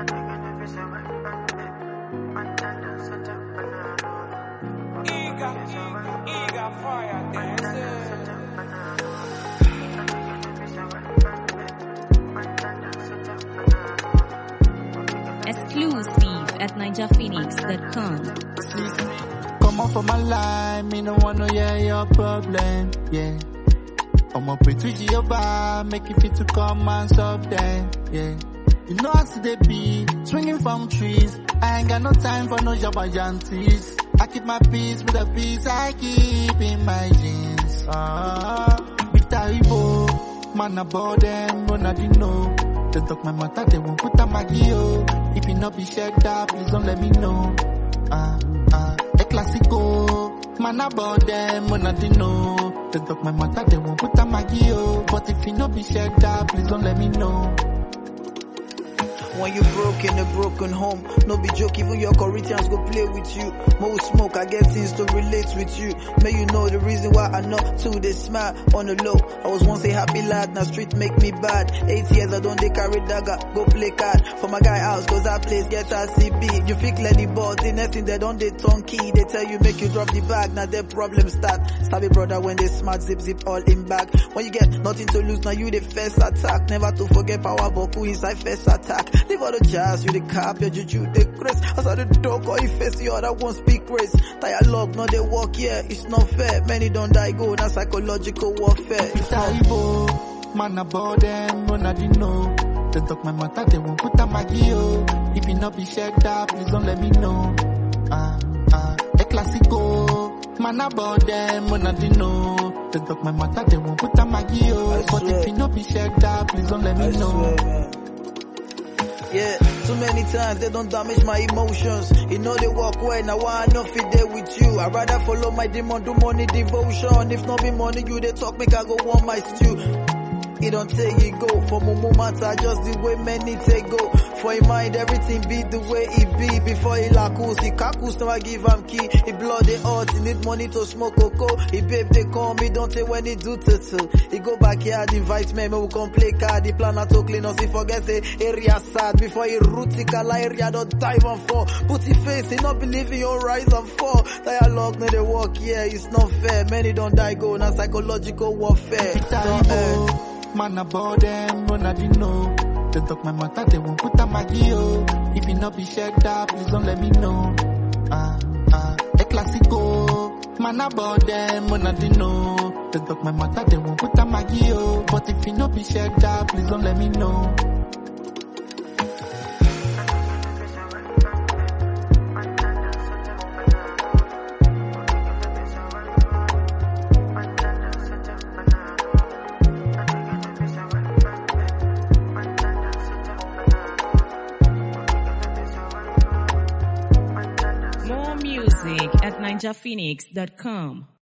Eager fire dancer. Exclusive at NigerPhoenix.com. Come on for my life, me no wanna hear your problem, yeah. I'ma pray to Jehovah, make it fit to come and solve them, yeah. You know how they be, swinging from trees. I ain't got no time for no job agencies. I keep my peace with the peace I keep in my jeans. Big Taribo, man about them, run I didn't know. They talk my matter, they won't put a Maggie, oh. If you not be checked up, please don't let me know. A classico, man about them, run I didn't know. They talk my matter, they won't put a Maggie, oh. But if you not be checked up, please don't let me know. When you broke in a broken home, no be joke, even your Corinthians go play with you. More smoke, I get things to relate with you. May you know the reason why I know too, they smile on the low. I was once a happy lad, now street make me bad. 8 years I don't they carry dagger, go play card. For my guy house, cause that place get RCB. You fake let the ball, the next thing they don't they turn key. They tell you make you drop the bag, now their problem start. Savvy brother when they smart, zip all in back. When you get nothing to lose, now you the first attack. Never to forget power, Boku inside first attack. Leave all the jazz, you the cap, your juju, the grace. As I the dog or you face the other one speak grace. Dialogue, no they walk, yeah, it's not fair. Many don't die, go, that's psychological warfare. It's terrible, man about them, run I didn't know. They talk my matter, they won't put a Maggie, oh. If you not be checked up, please don't let me know. A classico, man about them, run I didn't know. They talk my matter, they won't put a Maggie, oh. But if you not be checked up, please don't let me know. Swear, yeah, too many times they don't damage my emotions. You know they walk away, now I know fit there with you. I rather follow my demon, do money devotion. If not be money, you they talk, make I go want my stew. It don't take it go. For my moment, I just the way many take go. For in mind, everything be the way it be. Before he lacus, he kakus, now I give him key. He blood the heart, he need money to smoke cocoa. He babe, they call me, don't take when he do tutu. He go back here, invite me, we come play card. He plan to clean us, he forget the area sad. Before he root, he kala area, don't dive and fall. Put his face, he not believe in your rise and fall. Dialogue, no they walk, yeah, it's not fair. Many don't die, go, now psychological warfare. Man about them, run I didn't know. They talk my matter, they won't put a Maggie, oh. If you not be checked up, please don't let me know. A classico, man about them, run I didn't know. They talk my matter, they won't put a Maggie, oh. But if you not be checked up, please don't let me know. More music at NigerPhoenix.com.